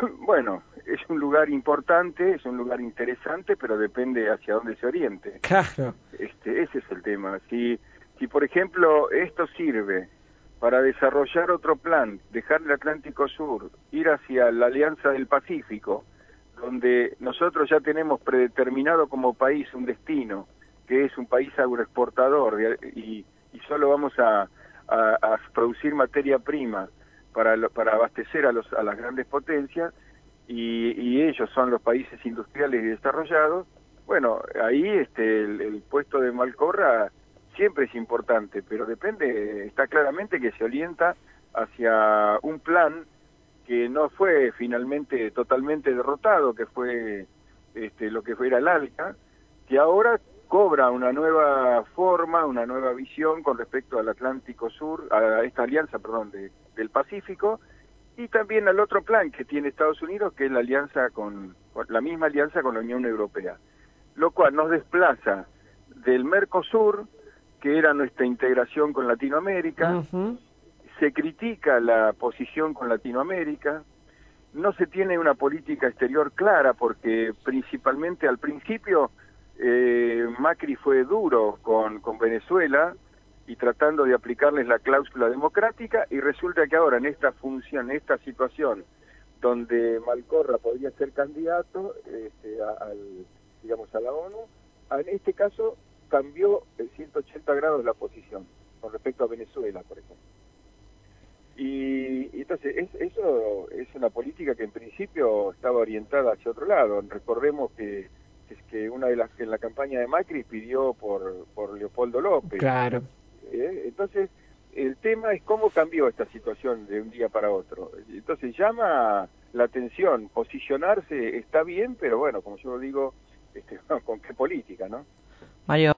Bueno, es un lugar importante, es un lugar interesante, pero depende hacia dónde se oriente. Claro. Ese es el tema. Si por ejemplo esto sirve para desarrollar otro plan, dejar el Atlántico Sur, ir hacia la Alianza del Pacífico, donde nosotros ya tenemos predeterminado como país un destino, que es un país agroexportador, y solo vamos a producir materia prima para abastecer a las grandes potencias, y ellos son los países industriales y desarrollados. Bueno, ahí el puesto de Malcorra siempre es importante, pero depende, está claramente que se orienta hacia un plan que no fue finalmente totalmente derrotado, que fue lo que fuera el ALCA, que ahora cobra una nueva forma, una nueva visión con respecto al Atlántico Sur, a esta alianza, perdón, del Pacífico, y también al otro plan que tiene Estados Unidos, que es la alianza con la misma alianza con la Unión Europea, lo cual nos desplaza del Mercosur, que era nuestra integración con Latinoamérica. Ujú. Se critica la posición con Latinoamérica, no se tiene una política exterior clara, porque principalmente al principio Macri fue duro con Venezuela y tratando de aplicarles la cláusula democrática, y resulta que ahora en esta función, en esta situación, donde Malcorra podría ser candidato digamos, a la ONU, en este caso cambió en 180 grados la posición con respecto a Venezuela, por ejemplo. Y entonces eso es una política que en principio estaba orientada hacia otro lado. Recordemos que es que una de las que en la campaña de Macri pidió por Leopoldo López. Claro. Entonces el tema es cómo cambió esta situación de un día para otro. Entonces llama la atención, posicionarse está bien, pero bueno, como yo digo, ¿con qué política, no? Mario.